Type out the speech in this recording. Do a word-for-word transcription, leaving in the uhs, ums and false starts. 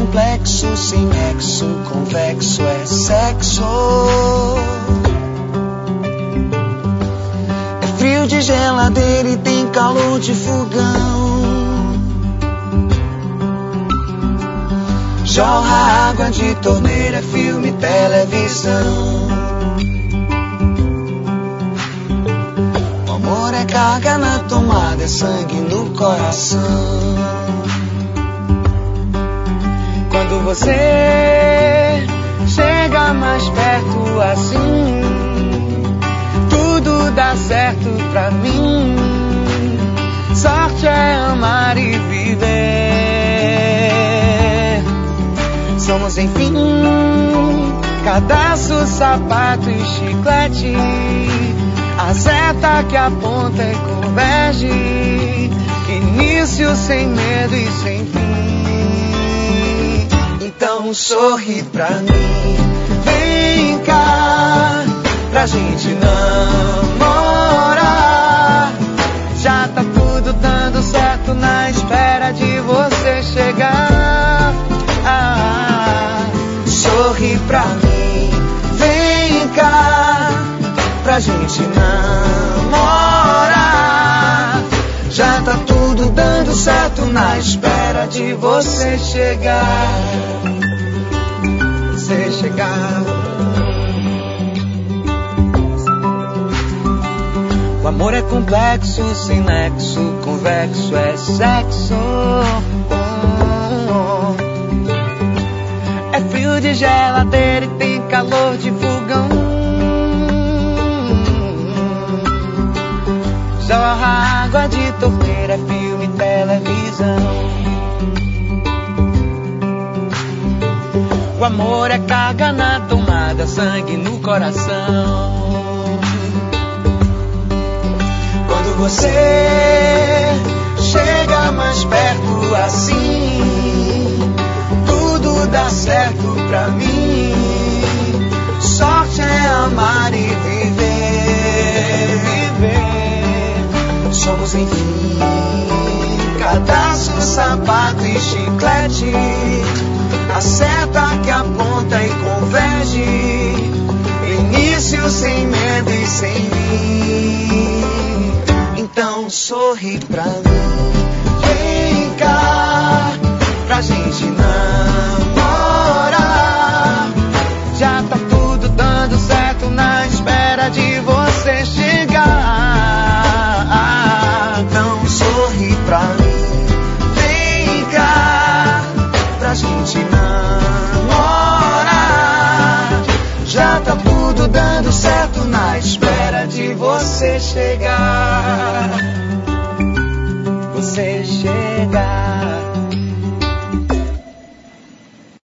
complexo, sem nexo, convexo é sexo. É frio de geladeira e tem calor de fogão. Jorra água de torneira, filme, televisão. O amor é carga na tomada, é sangue no coração. Quando você chega mais perto assim, tudo dá certo pra mim. Sorte é amar e viver. Somos enfim cadastro, sapato e chiclete, a seta que aponta e converge, início sem medo e sem fim. Então sorri pra mim, vem cá, pra gente namorar. Já tá tudo dando certo na espera de você chegar. Ah, sorri pra mim, vem cá, pra gente namorar. Já tá tudo dando certo na espera de você chegar. Você chegar. O amor é complexo, sem nexo, convexo é sexo. É frio de geladeira e tem calor de fogão. Jorra água de torneira, filme, televisão. O amor é carga na tomada, sangue no coração. Quando você chega mais perto assim, tudo dá certo pra mim. Sorte é amar e viver, viver. Somos enfim cadastro, sapato e chiclete, a seta que aponta e converge, início sem medo e sem fim. Então sorri pra mim, vem cá, pra gente namorar. Já tá tudo dando certo na espera de você chegar. Então sorri pra mim, vem cá, pra gente namorar. Já tá tudo dando certo na espera de você chegar.